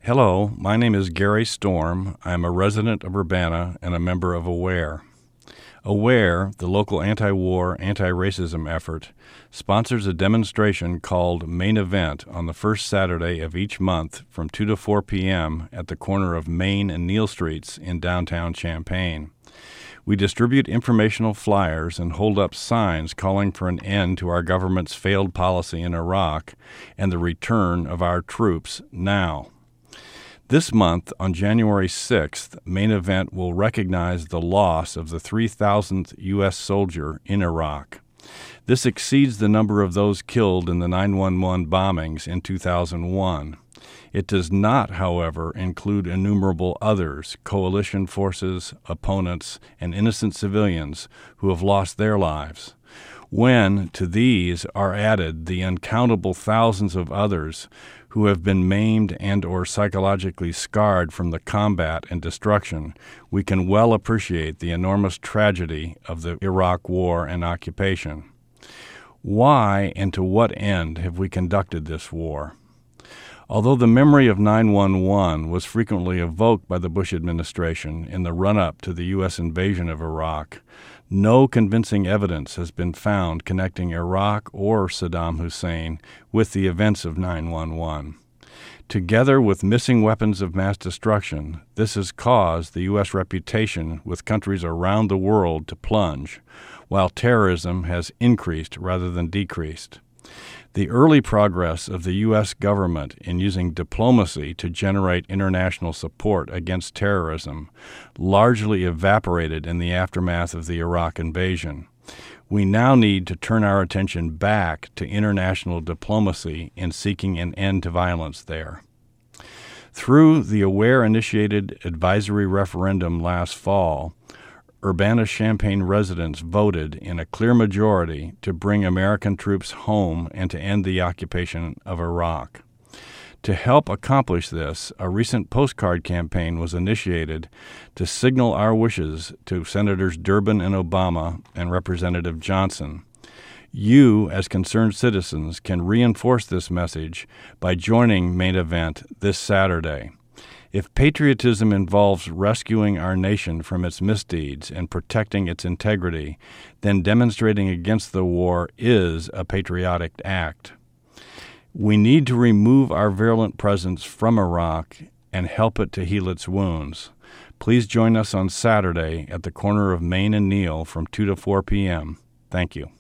Hello, my name is Gary Storm. I'm a resident of Urbana and a member of AWARE. AWARE, the local anti-war, anti-racism effort, sponsors a demonstration called Main Event on the first Saturday of each month from 2 to 4 p.m. at the corner of Main and Neal Streets in downtown Champaign. We distribute informational flyers and hold up signs calling for an end to our government's failed policy in Iraq and the return of our troops now. This month, on January 6th, Main Event will recognize the loss of the 3,000th U.S. soldier in Iraq. This exceeds the number of those killed in the 9/11 bombings in 2001. It does not, however, include innumerable others, coalition forces, opponents, and innocent civilians who have lost their lives. When to these are added the uncountable thousands of others who have been maimed and or psychologically scarred from the combat and destruction, we can well appreciate the enormous tragedy of the Iraq War and occupation. Why and to what end have we conducted this war? Although the memory of 9/11 was frequently evoked by the Bush administration in the run-up to the U.S. invasion of Iraq, no convincing evidence has been found connecting Iraq or Saddam Hussein with the events of 9/11. Together with missing weapons of mass destruction, this has caused the U.S. reputation with countries around the world to plunge, while terrorism has increased rather than decreased. The early progress of the U.S. government in using diplomacy to generate international support against terrorism largely evaporated in the aftermath of the Iraq invasion. We now need to turn our attention back to international diplomacy in seeking an end to violence there. Through the AWARE-initiated advisory referendum last fall, Urbana-Champaign residents voted in a clear majority to bring American troops home and to end the occupation of Iraq. To help accomplish this, a recent postcard campaign was initiated to signal our wishes to Senators Durbin and Obama and Representative Johnson. You, as concerned citizens, can reinforce this message by joining Main Event this Saturday. If patriotism involves rescuing our nation from its misdeeds and protecting its integrity, then demonstrating against the war is a patriotic act. We need to remove our virulent presence from Iraq and help it to heal its wounds. Please join us on Saturday at the corner of Main and Neal from 2 to 4 p.m. Thank you.